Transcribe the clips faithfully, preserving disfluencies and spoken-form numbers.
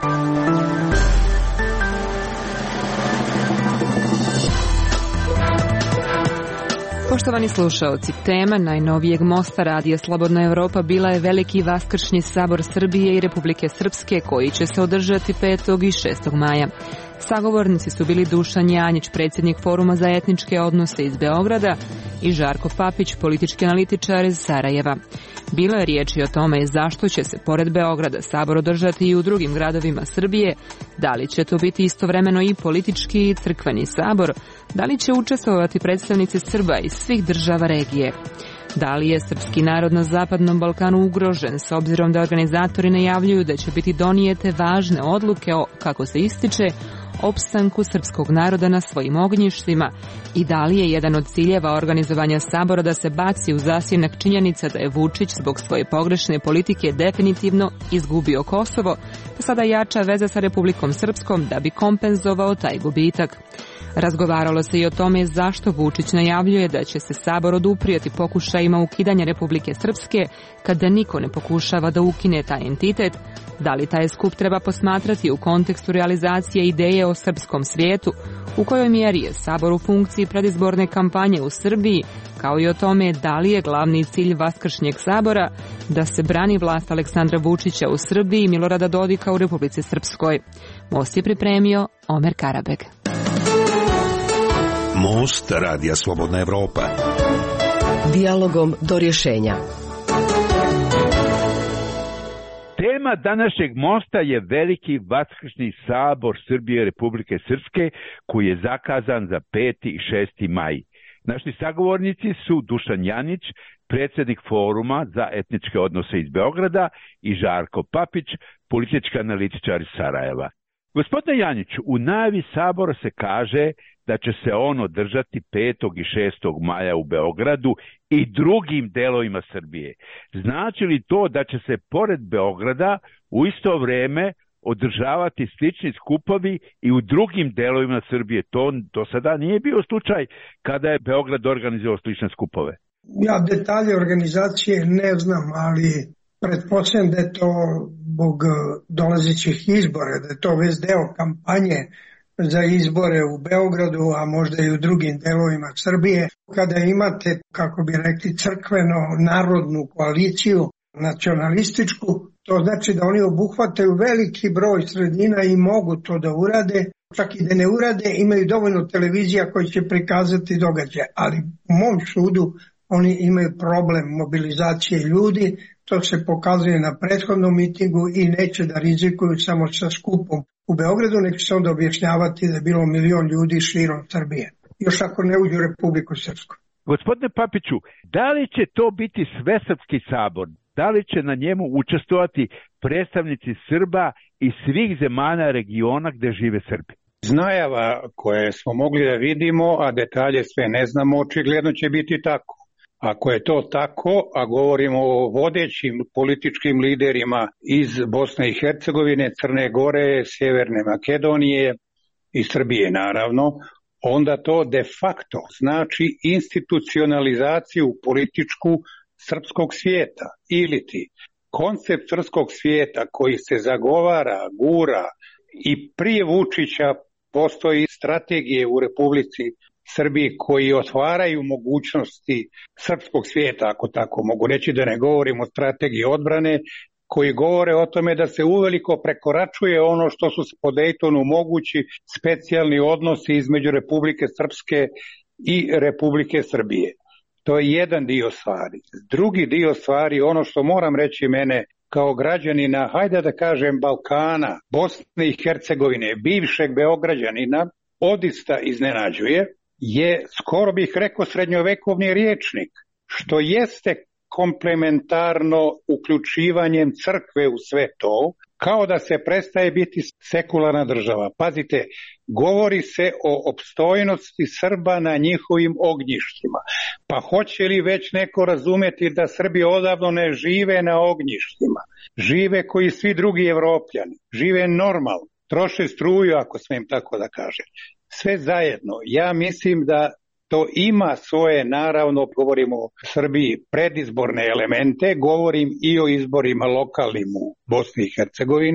Poštovani slušaoci, tema najnovijeg mosta Radija Slobodna Evropa bila je Veliki vaskršnji sabor Srbije i Republike Srpske koji će se održati petog i šestog maja. Sagovornici su bili Dušan Janjić, predsjednik Foruma za etničke odnose iz Beograda, i Žarko Papić, politički analitičar iz Sarajeva. Bilo je riječi o tome zašto će se pored Beograda sabor održati i u drugim gradovima Srbije, da li će to biti istovremeno i politički i crkveni sabor, da li će učestvovati predstavnici Srba iz svih država regije. Da li je srpski narod na Zapadnom Balkanu ugrožen s obzirom da organizatori najavljuju da će biti donijete važne odluke o, kako se ističe, opstanku srpskog naroda na svojim ognjištima i da li je jedan od ciljeva organizovanja sabora da se baci u zasjenak činjenica da je Vučić zbog svoje pogrešne politike definitivno izgubio Kosovo, pa sada jača veza sa Republikom Srpskom da bi kompenzovao taj gubitak. Razgovaralo se i o tome zašto Vučić najavljuje da će se sabor oduprijeti pokušajima ukidanja Republike Srpske kada niko ne pokušava da ukine taj entitet, da li taj skup treba posmatrati u kontekstu realizacije ideje o srpskom svijetu, u kojoj mjeri je sabor u funkciji predizborne kampanje u Srbiji, kao i o tome da li je glavni cilj Vaskršnjeg sabora da se brani vlast Aleksandra Vučića u Srbiji i Milorada Dodika u Republici Srpskoj. Most je pripremio Omer Karabeg. Most Radija Slobodna Evropa. Dijalogom do rješenja. Tema današnjeg mosta je Veliki vaskršnji sabor Srbije i Republike Srpske koji je zakazan za peti i šesti maj. Naši sagovornici su Dušan Janjić, predsjednik Foruma za etničke odnose iz Beograda, i Žarko Papić, politički analitičar iz Sarajeva. Gospodine Janjiću, u najavi sabora se kaže da će se on održati petog i šestog maja u Beogradu i drugim delovima Srbije. Znači li to da će se pored Beograda u isto vrijeme održavati slični skupovi i u drugim delovima Srbije? To do sada nije bio slučaj kada je Beograd organizovao slične skupove. Ja detalje organizacije ne znam, ali pretpostavljam da je to zbog dolazećih izbora, da je to već deo kampanje za izbore u Beogradu, a možda i u drugim delovima Srbije. Kada imate, kako bi rekli, crkveno-narodnu koaliciju, nacionalističku, to znači da oni obuhvataju veliki broj sredina i mogu to da urade. Čak i da ne urade, imaju dovoljno televizija koji će prikazati događaje. Ali u mom sudu oni imaju problem mobilizacije ljudi. To se pokazuje na prethodnom mitingu i neće da rizikuju samo sa skupom u Beogradu, neće se onda objašnjavati da je bilo milion ljudi širom Srbije. Još ako ne uđu u Republiku Srpsku. Gospodine Papiću, da li će to biti svesrpski sabor? Da li će na njemu učestvovati predstavnici Srba i svih zemalja regiona gdje žive Srbi? Iz najava koje smo mogli da vidimo, a detalje sve ne znamo, očigledno će biti tako. Ako je to tako, a govorimo o vodećim političkim liderima iz Bosne i Hercegovine, Crne Gore, Sjeverne Makedonije i Srbije naravno, onda to de facto znači institucionalizaciju političku srpskog svijeta. Ili ti koncept srpskog svijeta koji se zagovara, gura i prije Vučića postoji strategije u Republici Srbiji koji otvaraju mogućnosti srpskog svijeta, ako tako mogu reći, da ne govorimo o strategiji odbrane, koji govore o tome da se uveliko prekoračuje ono što su po Dejtonu mogući specijalni odnosi između Republike Srpske i Republike Srbije. To je jedan dio stvari. Drugi dio stvari, ono što moram reći mene kao građanina, hajde da kažem Balkana, Bosne i Hercegovine, bivšeg Beograđanina, odista iznenađuje, je, skoro bih rekao, srednjovekovni rječnik, što jeste komplementarno uključivanjem crkve u sve to, kao da se prestaje biti sekularna država. Pazite, govori se o opstojnosti Srba na njihovim ognjištima. Pa hoće li već neko razumjeti da Srbi odavno ne žive na ognjištima? Žive koji svi drugi Evropljani. Žive normalno. Troše struju, ako smijem tako da kažem. Sve zajedno. Ja mislim da to ima svoje, naravno, govorimo o Srbiji, predizborne elemente, govorim i o izborima lokalnim u Bosni i Hercegovini,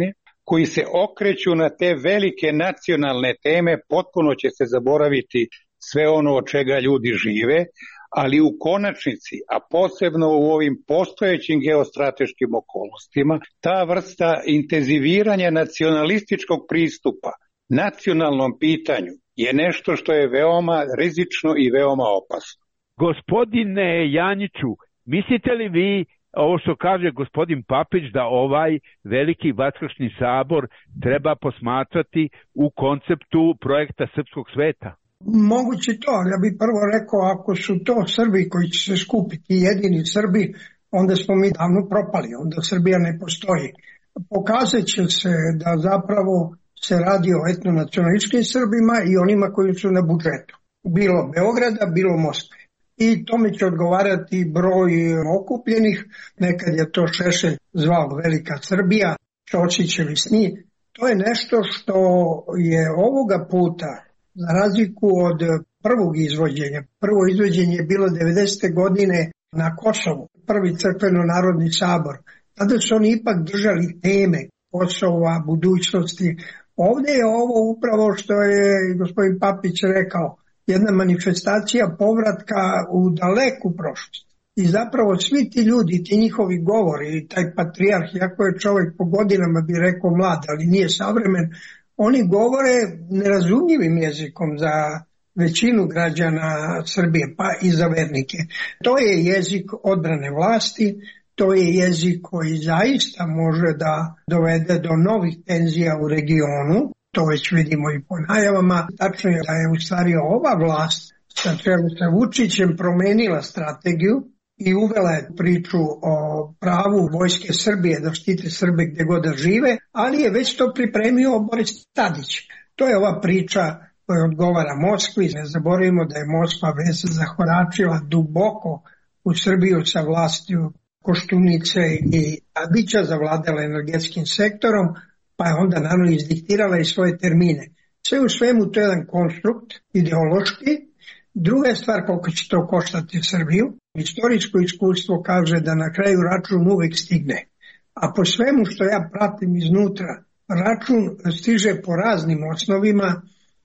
koji se okreću na te velike nacionalne teme, potpuno će se zaboraviti sve ono od čega ljudi žive, ali u konačnici, a posebno u ovim postojećim geostrateškim okolnostima, ta vrsta intenziviranja nacionalističkog pristupa nacionalnom pitanju je nešto što je veoma rizično i veoma opasno. Gospodine Janjiću, mislite li vi, ovo što kaže gospodin Papić, da ovaj veliki vaskršnji sabor treba posmatrati u konceptu projekta Srpskog sveta? Moguće to, ja bih prvo rekao, ako su to Srbi koji će se skupiti, jedini Srbi, onda smo mi davno propali, onda Srbija ne postoji. Pokazat će se da zapravo se radi o etnonacionalističkim Srbima i onima koji su na budžetu. Bilo Beograda, bilo Moskve. I tome će odgovarati broj okupljenih, nekad je to Šešelj zvao Velika Srbija, Ćosićevi sni. To je nešto što je ovoga puta, za razliku od prvog izvođenja, prvo izvođenje je bilo devedesete godine na Kosovu, prvi crkveno-narodni sabor. Tada su oni ipak držali teme Kosova, budućnosti. Ovdje je ovo upravo što je gospodin Papić rekao, jedna manifestacija povratka u daleku prošlost. I zapravo svi ti ljudi, ti njihovi govori, taj patrijarh, iako je čovjek po godinama bi rekao mlad, ali nije savremen, oni govore nerazumljivim jezikom za većinu građana Srbije, pa i za vernike. To je jezik odbrane vlasti, to je jezik koji zaista može da dovede do novih tenzija u regionu, to već vidimo i po najavama. Tačno je da je u stvari ova vlast sa čelu sa Vučićem promenila strategiju i uvela je priču o pravu vojske Srbije da štite Srbe gdje god da žive, ali je već to pripremio Boris Tadić. To je ova priča koja odgovara Moskvi. Ne zaboravimo da je Moskva već zahoračila duboko u Srbiju sa vlastiju Koštunice i Tadića, zavladala energetskim sektorom, pa je onda naravno izdiktirala i svoje termine. Sve u svemu to je jedan konstrukt ideološki. Druga je stvar koliko će to koštati Srbiju. Istorijsko iskustvo kaže da na kraju račun uvijek stigne. A po svemu što ja pratim iznutra, račun stiže po raznim osnovima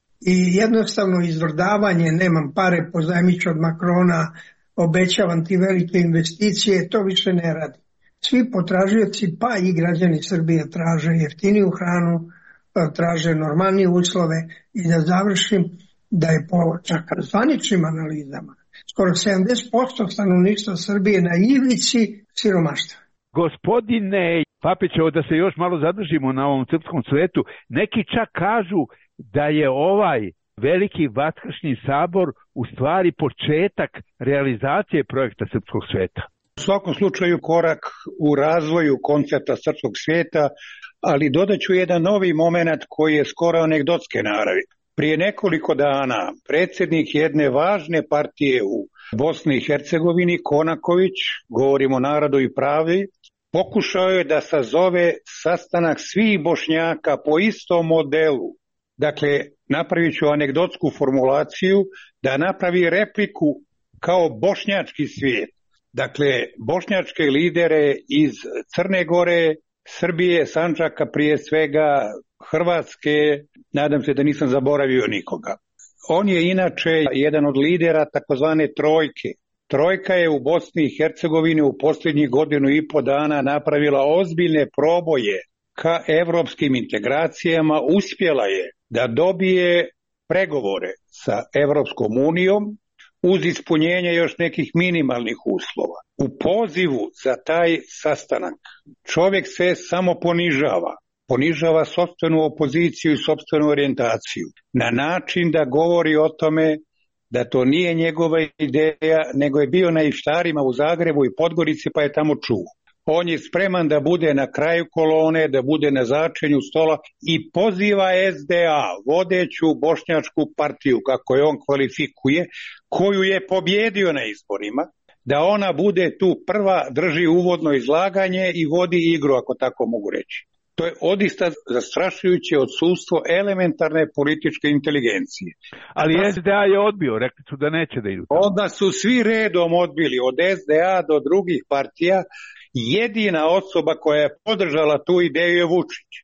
i jednostavno izvrdavanje, nemam pare, pozajmiću od Makrona, obećavam ti velike investicije, to više ne radi. Svi potražioci, pa i građani Srbije, traže jeftiniju hranu, traže normalnije uslove i da završim da je po čak zvaničnim analizama skoro sedamdeset posto stanovništva Srbije na ivici siromaštva. Gospodine Papić, evo da se još malo zadržimo na ovom srpskom svetu, neki čak kažu da je ovaj veliki vaskršnji sabor u stvari početak realizacije projekta Srpskog sveta. U svakom slučaju korak u razvoju koncepta Srpskog sveta, ali dodat ću jedan novi moment koji je skoro anegdotske naravi. Prije nekoliko dana predsjednik jedne važne partije u Bosni i Hercegovini, Konaković, govorimo o Narodu i pravi, pokušao je da sazove sastanak svih Bošnjaka po istom modelu. Dakle, napravit ću anegdotsku formulaciju, da napravi repliku kao bošnjački svijet. Dakle, bošnjačke lidere iz Crne Gore, Srbije, Sandžaka prije svega, Hrvatske, nadam se da nisam zaboravio nikoga. On je inače jedan od lidera takozvane trojke. Trojka je u Bosni i Hercegovini u posljednjih godinu i po dana napravila ozbiljne proboje ka evropskim integracijama, uspjela je da dobije pregovore sa Evropskom unijom uz ispunjenje još nekih minimalnih uslova. U pozivu za taj sastanak čovjek se samo ponižava. Ponižava sopstvenu opoziciju i sopstvenu orijentaciju na način da govori o tome da to nije njegova ideja, nego je bio na iftarima u Zagrebu i Podgorici pa je tamo čuo. On je spreman da bude na kraju kolone, da bude na začelju stola i poziva S D A, vodeću bošnjačku partiju, kako je on kvalifikuje, koju je pobjedio na izborima, da ona bude tu prva, drži uvodno izlaganje i vodi igru, ako tako mogu reći. To je odista zastrašujuće odsustvo elementarne političke inteligencije. Ali S D A je odbio, rekli su da neće da idu. Onda su svi redom odbili, od S D A do drugih partija. Jedina osoba koja je podržala tu ideju je Vučić.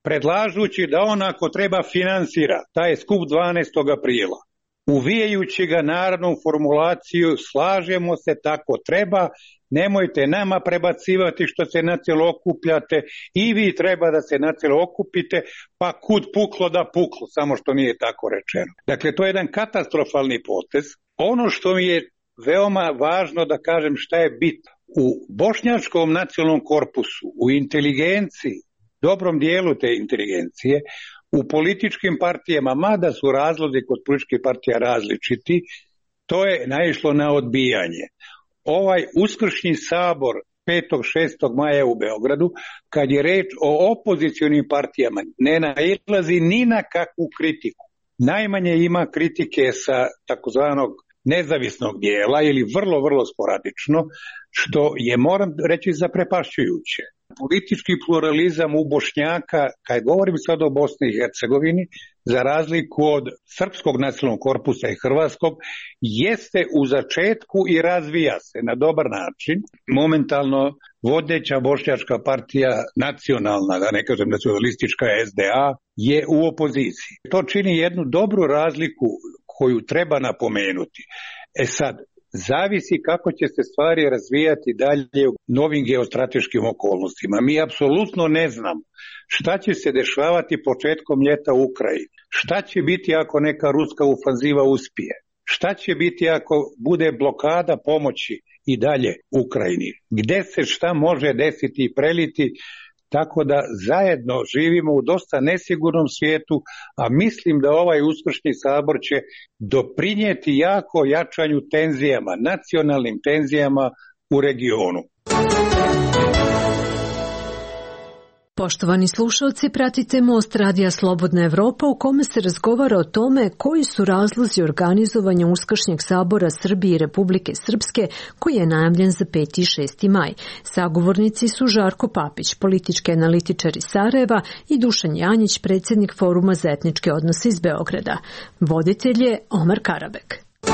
predlažući da on ako treba finansira taj skup dvanaestog aprila, uvijajući ga narodnom formulaciju slažemo se, tako treba, nemojte nama prebacivati što se nacijelo okupljate i vi treba da se nacijelo okupite, pa kud puklo da puklo, samo što nije tako rečeno. Dakle, to je jedan katastrofalni potez. Ono što mi je veoma važno da kažem šta je bitno. U bošnjačkom nacionalnom korpusu, u inteligenciji, dobrom dijelu te inteligencije, u političkim partijama, mada su razlozi kod političkih partija različiti, to je naišlo na odbijanje. Ovaj uskršnji sabor petog šestog maja u Beogradu, kad je reč o opozicionim partijama, ne nailazi ni na kakvu kritiku. Najmanje ima kritike sa takozvanog nezavisnog dijela ili vrlo, vrlo sporadično, što je, moram reći, zaprepašćujuće. Politički pluralizam u Bošnjaka, kad govorim sad o Bosni i Hercegovini, za razliku od srpskog nacionalnog korpusa i hrvatskog, jeste u začetku i razvija se na dobar način. Momentalno vodeća bošnjačka partija nacionalna, da ne kažem nacionalistička S D A, je u opoziciji. To čini jednu dobru razliku koju treba napomenuti. E sad, zavisi kako će se stvari razvijati dalje u novim geostrateškim okolnostima. Mi apsolutno ne znamo šta će se dešavati početkom ljeta u Ukrajini, šta će biti ako neka ruska ofanziva uspije, šta će biti ako bude blokada pomoći i dalje Ukrajini, gde se šta može desiti i preliti. Tako da zajedno živimo u dosta nesigurnom svijetu, a mislim da ovaj uskršnji sabor će doprinijeti jako jačanju tenzijama, nacionalnim tenzijama u regionu. Poštovani slušalci, pratite Most Radija Slobodna Evropa u kome se razgovara o tome koji su razlozi organizovanja Uskršnjeg sabora Srbije i Republike Srpske koji je najavljen za peti i šesti maj. Sagovornici su Žarko Papić, politički analitičar iz Sarajeva, i Dušan Janjić, predsjednik Foruma za etničke odnose iz Beograda. Voditelj je Omar Karabek.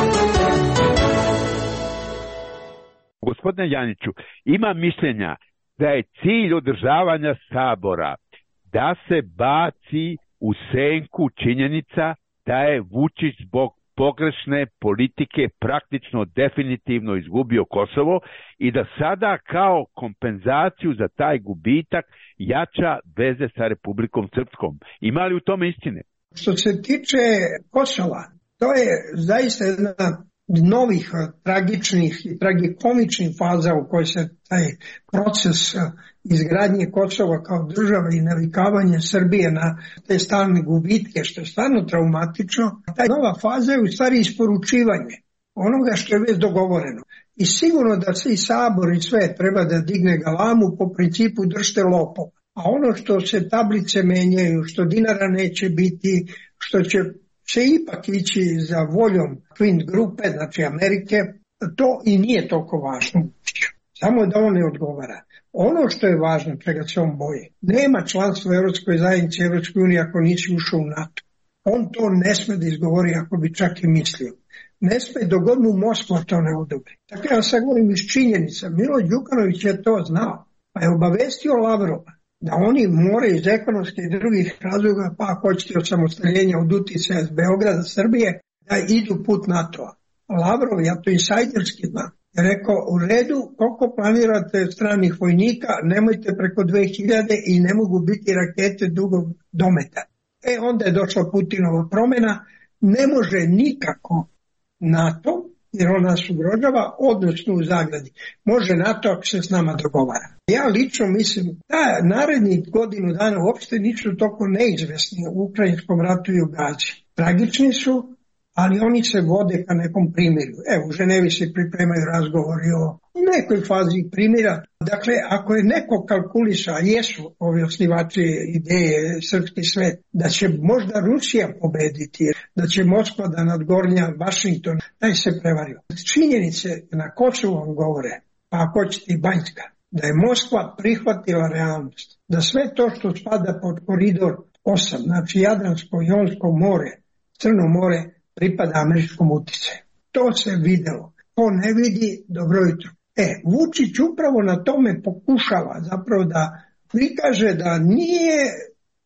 Gospodine Janjiću, ima mišljenja da je cilj održavanja sabora da se baci u senku činjenica da je Vučić zbog pogrešne politike praktično definitivno izgubio Kosovo i da sada kao kompenzaciju za taj gubitak jača veze sa Republikom Srpskom. Ima li u tome istine? Što se tiče Kosova, to je zaista jedna novih tragičnih i tragikomičnih faza u kojoj se taj proces izgradnje Kosova kao države i navikavanje Srbije na te stalne gubitke, što je stvarno traumatično. Ta nova faza je u stvari isporučivanje onoga što je već dogovoreno. I sigurno da se i sabor i sve treba da digne galamu po principu držte lopova. A ono što se tablice menjaju, što dinara neće biti, što će će ipak ići za voljom Queen grupe, znači Amerike, to i nije toliko važno. Samo da on ne odgovara. Ono što je važno, čega se on boji, nema članstva u Evropskoj zajednici, Evropskoj uniji ako nisi ušao u NATO. On to ne sme da izgovori ako bi čak i mislio. Ne sme dok god mu Moskva to ne odobri. Tako ja sad govorim iz činjenica. Milo Đukanović je to znao, pa je obavestio Lavrova da oni moraju iz ekonomskih i drugih razloga, pa ako hoćete osamostaljenja od uticaja s Beograda, Srbije, da idu put NATO-a. Lavrov, ja to insajderski znam, je rekao, u redu, koliko planirate stranih vojnika, nemojte preko dve hiljade i ne mogu biti rakete dugog dometa. E, onda je došla Putinova promjena, ne može nikako NATO, jer on nas ugrožava, odnosno u zagradi. Može NATO ako se s nama dogovara. Ja lično mislim da narednih godinu dana uopšte nisu toliko neizvesni u ukrajinskom ratu i u Gazi. Tragični su, ali oni se vode ka nekom primirju. Evo, u Ženevi se pripremaju razgovori o nekoj fazi primjera. Dakle, ako je neko kalkulisa, a jesu ovi osnivači ideje srpski svet, da će možda Rusija pobediti, da će Moskva da nadgornja Vašington, taj se prevario. Činjenice na Kosovom govore, pa ako ćete i Banjska, da je Moskva prihvatila realnost, da sve to što spada pod koridor osam, znači Jadransko, Jonsko more, Crno more, pripada američkom uticaju. To se videlo. Ko ne vidi, dobro jutro. E, Vučić upravo na tome pokušava zapravo da prikaže da nije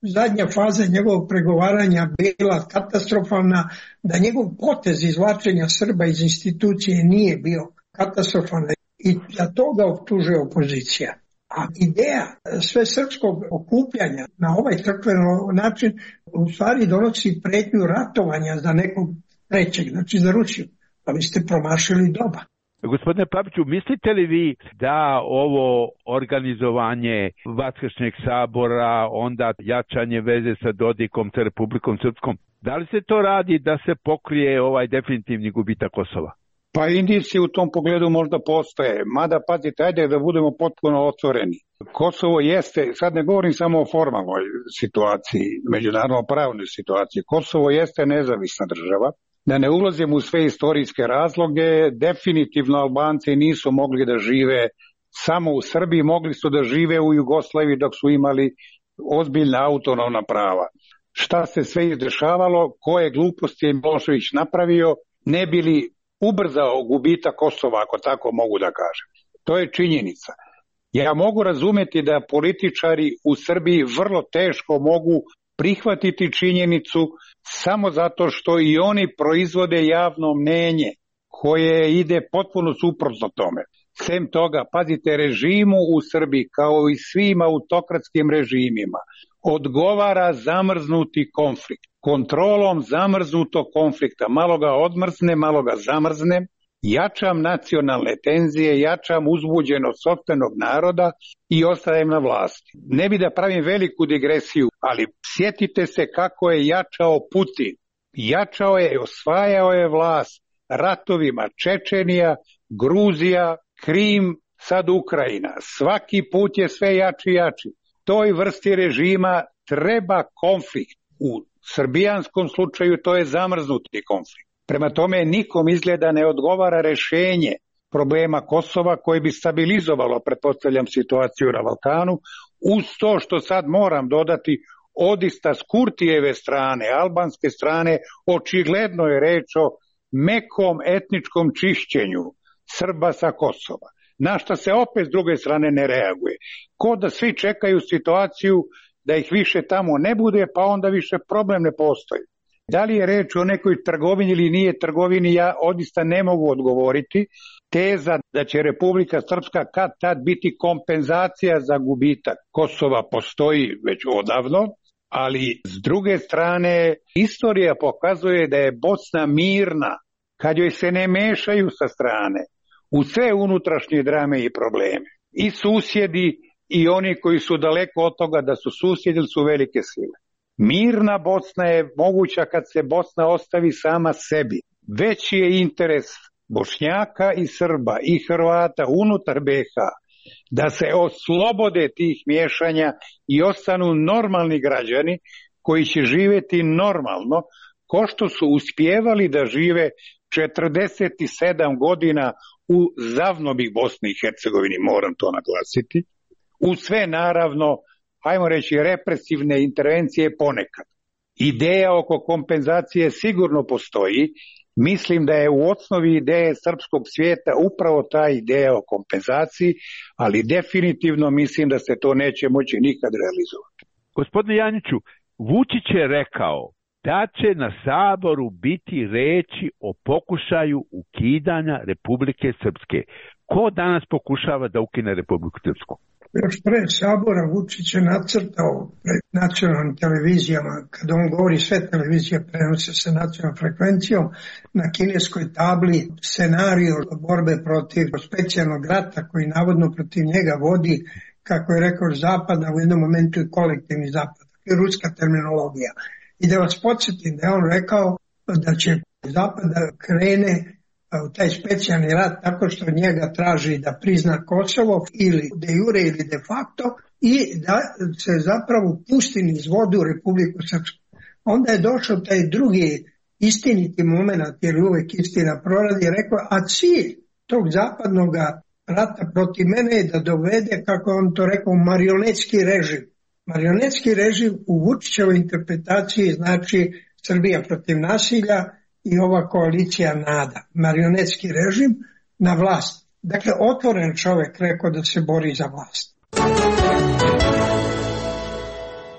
zadnja faza njegovog pregovaranja bila katastrofalna, da njegov potez izvlačenja Srba iz institucije nije bio katastrofalan i za to ga optužuje opozicija. A ideja sve srpskog okupljanja na ovaj crkven način u stvari donosi pretnju ratovanja za nekog trećeg, znači za Rusiju. Pa vi ste promašili doba. Gospodine Papiću, mislite li vi da ovo organizovanje Vaskršnjeg sabora, onda jačanje veze sa Dodikom, sa Republikom Srpskom, da li se to radi da se pokrije ovaj definitivni gubitak Kosova? Pa indici u tom pogledu možda postoje, mada pazite, ajde da budemo potpuno otvoreni. Kosovo jeste, sad ne govorim samo o formalnoj situaciji, međunarodno pravnoj situaciji, Kosovo jeste nezavisna država. Da ne ulazim u sve istorijske razloge, definitivno Albanci nisu mogli da žive samo u Srbiji, mogli su da žive u Jugoslaviji dok su imali ozbiljna autonomna prava. Šta se sve izdešavalo, koje gluposti je Milošević napravio, ne bili ubrzao gubitak Kosova, ako tako mogu da kažem. To je činjenica. Ja mogu razumeti da političari u Srbiji vrlo teško mogu prihvatiti činjenicu samo zato što i oni proizvode javno mnenje koje ide potpuno suprotno tome. Sem toga, pazite, režimu u Srbiji kao i svim autokratskim režimima odgovara zamrznuti konflikt. Kontrolom zamrznutog konflikta, malo ga odmrzne, malo ga zamrzne, jačam nacionalne tenzije, jačam uzbuđenost sopstvenog naroda i ostajem na vlasti. Ne bi da pravim veliku digresiju, ali sjetite se kako je jačao Putin. Jačao je i osvajao je vlast ratovima Čečenija, Gruzija, Krim, sad Ukrajina. Svaki put je sve jači i jači. Toj vrsti režima treba konflikt. U srbijanskom slučaju to je zamrznuti konflikt. Prema tome nikom izgleda ne odgovara rešenje problema Kosova koje bi stabilizovalo, pretpostavljam, situaciju na Balkanu, uz to što sad moram dodati odista s Kurtijeve strane, albanske strane, očigledno je reč o mekom etničkom čišćenju Srba sa Kosova, na što se opet s druge strane ne reaguje. Ko da svi čekaju situaciju da ih više tamo ne bude, pa onda više problem ne postoji. Da li je reč o nekoj trgovini ili nije trgovini, ja odista ne mogu odgovoriti. Teza da će Republika Srpska kad tad biti kompenzacija za gubitak Kosova postoji već odavno, ali s druge strane istorija pokazuje da je Bosna mirna kad joj se ne mešaju sa strane u sve unutrašnje drame i probleme. I susjedi i oni koji su daleko od toga da su susjedi ili su velike sile. Mirna Bosna je moguća kad se Bosna ostavi sama sebi. Veći je interes Bošnjaka i Srba i Hrvata unutar be ha da se oslobode tih miješanja i ostanu normalni građani koji će živjeti normalno, ko što su uspijevali da žive četrdeset sedam godina u zavnobi Bosni i Hercegovini, moram to naglasiti, u sve naravno, hajmo reći, represivne intervencije ponekad. Ideja oko kompenzacije sigurno postoji. Mislim da je u osnovi ideje srpskog svijeta upravo ta ideja o kompenzaciji, ali definitivno mislim da se to neće moći nikad realizovati. Gospodine Janjiću, Vučić je rekao da će na Saboru biti reči o pokušaju ukidanja Republike Srpske. Ko danas pokušava da ukine Republiku Srpsku? Još pre Sabora Vučić je nacrtao pred nacionalnim televizijama, kada on govori sve televizije prenose sa nacionalnom frekvencijom, na kineskoj tabli scenariju borbe protiv specijalnog rata koji navodno protiv njega vodi, kako je rekao, Zapada, u jednom momentu i kolektivni Zapad, i ruska terminologija. I da vas podsjetim da je on rekao da će Zapada krene u taj specijalni rat tako što njega traži da prizna Kosovo ili de jure ili de facto i da se zapravo pusti niz vodu u Republiku Srpsku. Onda je došao taj drugi istiniti moment, jer uvek istina proradi, i rekao, a cilj tog zapadnog rata protiv mene je da dovede, kako on to rekao, marionetski režim. Marionetski režim u Vučićevoj interpretaciji znači Srbija protiv nasilja i ova koalicija NADA, marionetski režim na vlast. Dakle, otvoren čovjek rekao da se bori za vlast.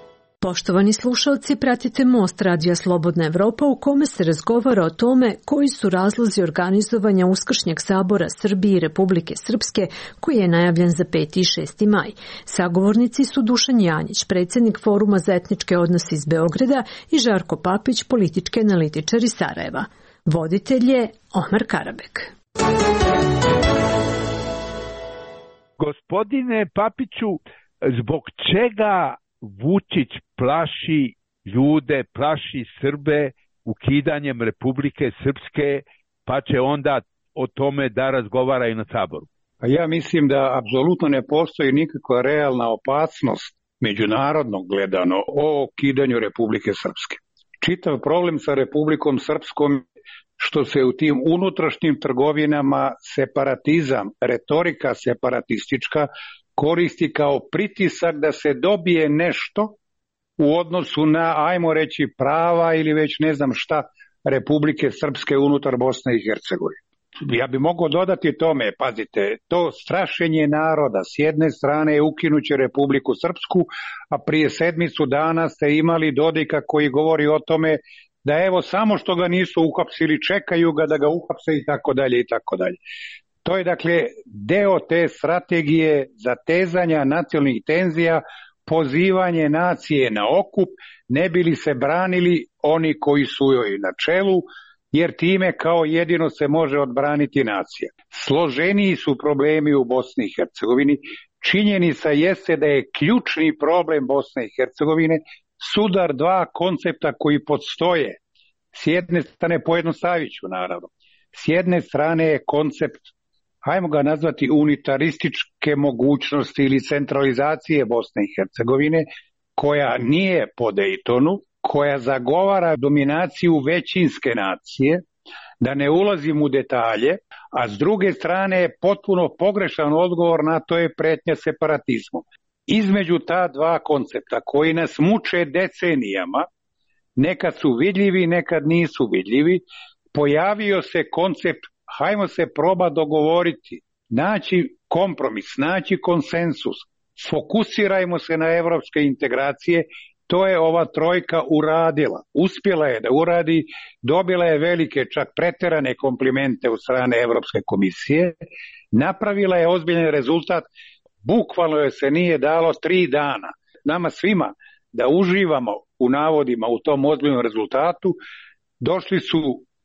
Poštovani slušalci, pratite Most Radija Slobodna Evropa u kome se razgovara o tome koji su razlozi organizovanja Uskršnjeg sabora Srbije i Republike Srpske koji je najavljen za peti i šesti maj. Sagovornici su Dušan Janjić, predsjednik Foruma za etničke odnose iz Beograda i Žarko Papić, politički analitičar iz Sarajeva. Voditelj je Omar Karabek. Gospodine Papiću, zbog čega Vučić plaši ljude, plaši Srbe ukidanjem Republike Srpske, pa će onda o tome da razgovaraju na saboru? Ja mislim da apsolutno ne postoji nikakva realna opasnost međunarodnog gledano o ukidanju Republike Srpske. Čitav problem sa Republikom Srpskom što se u tim unutrašnjim trgovinama separatizam, retorika separatistička koristi kao pritisak da se dobije nešto u odnosu na, ajmo reći, prava ili već ne znam šta Republike Srpske unutar Bosne i Hercegovine. Ja bi mogao dodati tome, pazite, to strašenje naroda s jedne strane je ukinuće Republiku Srpsku, a prije sedmicu dana ste imali Dodika koji govori o tome da evo samo što ga nisu uhapsili, čekaju ga da ga uhapse i tako dalje i tako dalje. To je dakle deo te strategije zatezanja nacionalnih tenzija, pozivanje nacije na okup, ne bi li se branili oni koji su joj na čelu, jer time kao jedino se može odbraniti nacija. Složeniji su problemi u Bosni i Hercegovini. Činjenica jeste da je ključni problem Bosne i Hercegovine sudar dva koncepta koji podstoje. S jedne strane, pojednostavit ću naravno, s jedne strane je koncept, hajmo ga nazvati unitarističke mogućnosti ili centralizacije Bosne i Hercegovine, koja nije po Dejtonu, koja zagovara dominaciju većinske nacije, da ne ulazim u detalje, a s druge strane je potpuno pogrešan odgovor na to je pretnja separatizmom. Između ta dva koncepta koji nas muče decenijama, nekad su vidljivi, nekad nisu vidljivi, pojavio se koncept, hajmo se proba dogovoriti, naći kompromis, naći konsensus, fokusirajmo se na evropske integracije. To je ova trojka uradila. Uspjela je da uradi, dobila je velike, čak preterane komplimente od strane Evropske komisije, napravila je ozbiljan rezultat, bukvalno joj se nije dalo tri dana. Nama svima da uživamo u navodima u tom ozbiljnom rezultatu, došli su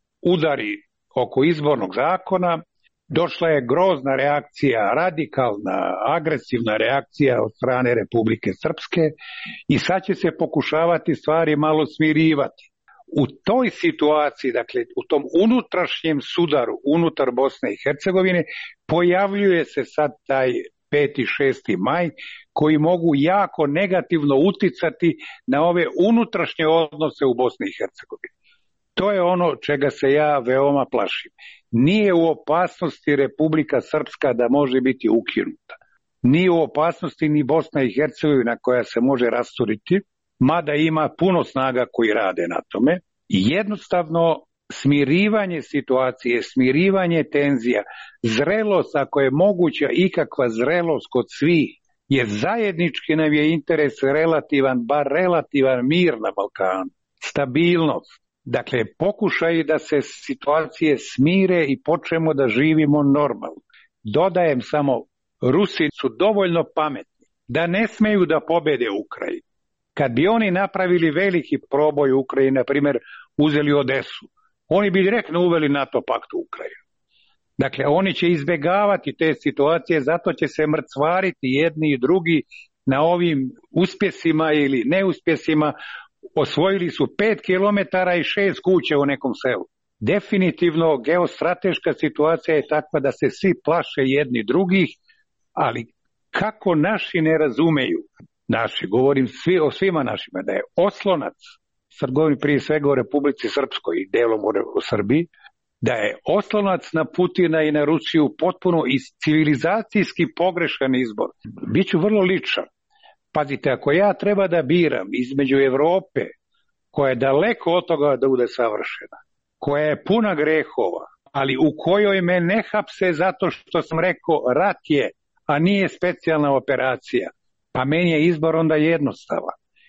udari oko izbornog zakona, došla je grozna reakcija, radikalna, agresivna reakcija od strane Republike Srpske i sad će se pokušavati stvari malo smirivati. U toj situaciji, dakle u tom unutrašnjem sudaru unutar Bosne i Hercegovine, pojavljuje se sad taj peti i šesti maj koji mogu jako negativno uticati na ove unutrašnje odnose u Bosni i Hercegovini. To je ono čega se ja veoma plašim. Nije u opasnosti Republika Srpska da može biti ukinuta. Nije u opasnosti ni Bosna i Hercegovina koja se može rasturiti, mada ima puno snaga koji rade na tome. Jednostavno smirivanje situacije, smirivanje tenzija, zrelost, ako je moguća ikakva zrelost kod svih, jer zajednički nam je interes relativan, bar relativan mir na Balkanu, stabilnost. Dakle, pokušaj da se situacije smire i počnemo da živimo normalno. Dodajem samo, Rusi su dovoljno pametni da ne smeju da pobede Ukrajinu. Kad bi oni napravili veliki proboj u Ukrajini, na primjer uzeli Odesu, oni bi direktno uveli NATO pakt u Ukrajinu. Dakle, oni će izbjegavati te situacije, zato će se mrcvariti jedni i drugi na ovim uspjesima ili neuspjesima. Osvojili su pet kilometara i šest kuća u nekom selu. Definitivno geostrateška situacija je takva da se svi plaše jedni drugih, ali kako naši ne razumeju, naši, govorim svi, o svima našima, da je oslonac, sad govorim prije svega o Republici Srpskoj i delom o Srbiji, da je oslonac na Putina i na Rusiju potpuno iz civilizacijski pogrešan izbor. Biću vrlo ličan. Pazite, ako ja treba da biram između Evrope, koja je daleko od toga da bude savršena, koja je puna grehova, ali u kojoj me ne hapse zato što sam rekao rat je, a nije specijalna operacija, pa meni je izbor onda jednostavan.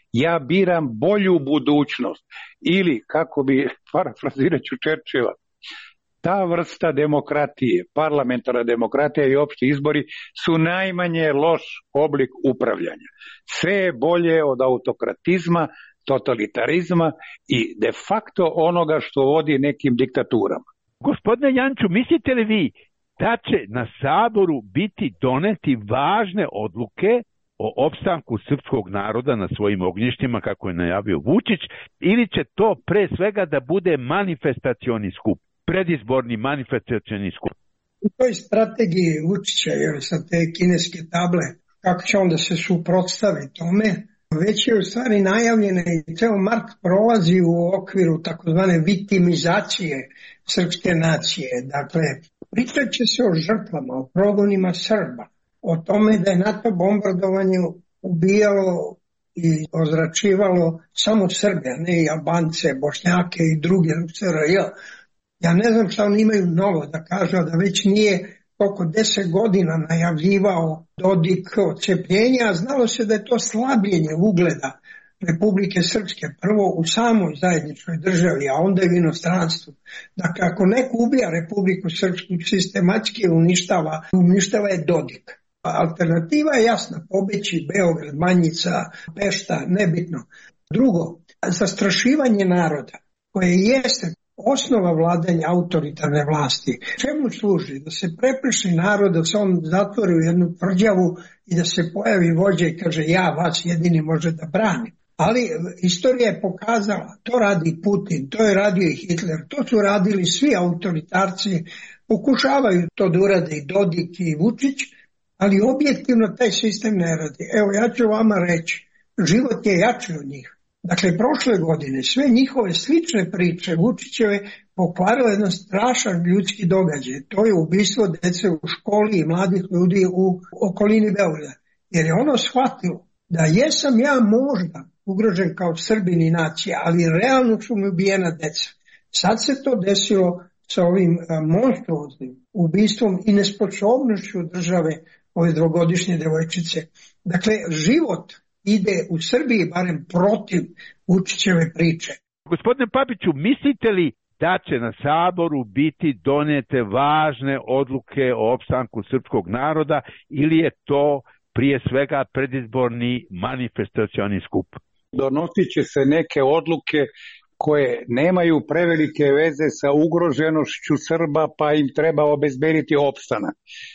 ja biram bolju budućnost. Ili, kako bi, parafrazirat ću Churchilla, ta vrsta demokratije, parlamentarna demokratija i opšti izbori su najmanje loš oblik upravljanja. Sve je bolje od autokratizma, totalitarizma i de facto onoga što vodi nekim diktaturama. Gospodine Janču, mislite li vi da će na Saboru biti doneti važne odluke o opstanku srpskog naroda na svojim ognjištima, kako je najavio Vučić, ili će to pre svega da bude manifestacioni skup, predizborni manifestacioni skup? U toj strategiji Vučića, jer sa te kineske table, kako će on da se suprotstavi tome, već je u stvari najavljena i ceo mart prolazi u okviru takozvane vitimizacije srpske nacije. Dakle, pričat će se o žrtvama, o progonima Srba, o tome da je NATO bombardovanje ubijalo i ozračivalo samo Srbe, ne i Albance, Bošnjake i druge u S R J. Ja ne znam šta oni imaju novo da kažu, da već nije oko deset godina najavljivao Dodik odcepljenja, a znalo se da je to slabljenje ugleda Republike Srpske, prvo u samoj zajedničkoj državi, a onda i u inostranstvu. Dakle, ako neko ubija Republiku Srpsku, sistematski uništava, uništava je Dodik. Alternativa je jasna, pobeći Beograd, Manjica, Pešta, nebitno. Drugo, zastrašivanje naroda, koje jeste osnova vladanja autoritarne vlasti. Čemu služi? Da se prepliši narod, da se on zatvori u jednu tvrđavu i da se pojavi vođa i kaže ja vas jedini može da brani. Ali istorija je pokazala, to radi Putin, to je radio i Hitler, to su radili svi autoritarci, pokušavaju to da urade i Dodik i Vučić, ali objektivno taj sistem ne radi. Evo ja ću vama reći, život je jači od njih. Dakle, prošle godine sve njihove slične priče Vučićeve pokvarile jedan strašan ljudski događaj. To je ubistvo dece u školi i mladih ljudi u okolini Beograda. Jer je ono shvatilo da jesam ja možda ugrožen kao Srbin i nacija, ali realno su mi ubijena deca. Sad se to desilo sa ovim monstruoznim ubistvom i nesposobnošću države ove dvogodišnje devojčice. Dakle, život ide u Srbiji barem protiv Vučićeve priče. Gospodine Papiću, mislite li da će na Saboru biti donete važne odluke o opstanku srpskog naroda ili je to prije svega predizborni manifestacioni skup? Donosit će se neke odluke koje nemaju prevelike veze sa ugroženošću Srba, pa im treba obezbediti opstanak.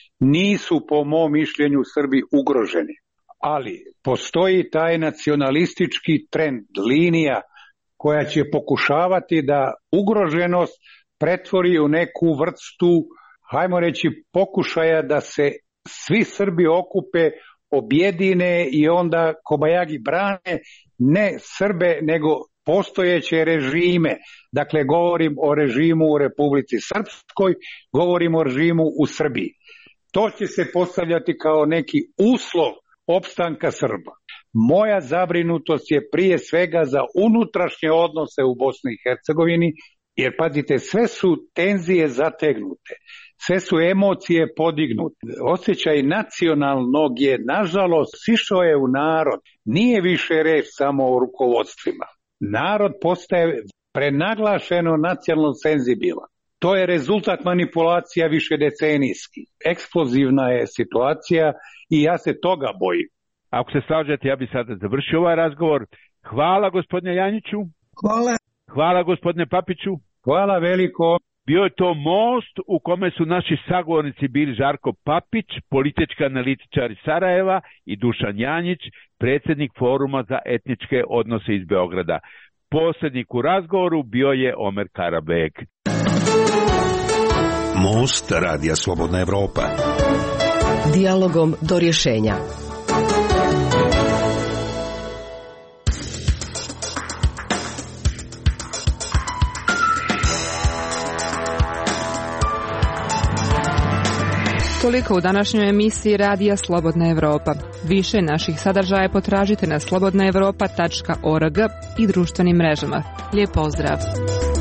Nisu, po mom mišljenju, Srbi ugroženi. Ali postoji taj nacionalistički trend, linija koja će pokušavati da ugroženost pretvori u neku vrstu, hajmo reći, pokušaja da se svi Srbi okupe, objedine i onda kobajagi brane ne Srbe nego postojeće režime. Dakle, govorim o režimu u Republici Srpskoj, govorim o režimu u Srbiji. To će se postavljati kao neki uslov opstanka Srba. Moja zabrinutost je prije svega za unutrašnje odnose u Bosni i Hercegovini, jer pazite, sve su tenzije zategnute, sve su emocije podignute. Osjećaj nacionalnog je, nažalost, sišao je u narod. Nije više reč samo o rukovodstvima. Narod postaje prenaglašeno nacionalno senzibilan. To je rezultat manipulacija višedecenijski. Eksplozivna je situacija i ja se toga bojim. Ako se slažete, ja bih sada završio ovaj razgovor. Hvala gospodine Janjiću. Hvala. Hvala gospodine Papiću. Hvala veliko. Bio je to most u kome su naši sagovornici bili Žarko Papić, politički analitičar iz Sarajeva, i Dušan Janjić, predsjednik Foruma za etničke odnose iz Beograda. Posrednik u razgovoru bio je Omer Karabek. Most Radija Slobodna Evropa. Dijalogom do rješenja. Toliko u današnjoj emisiji Radija Slobodna Evropa. Više naših sadržaja potražite na slobodna evropa tačka org i društvenim mrežama. Lijep pozdrav!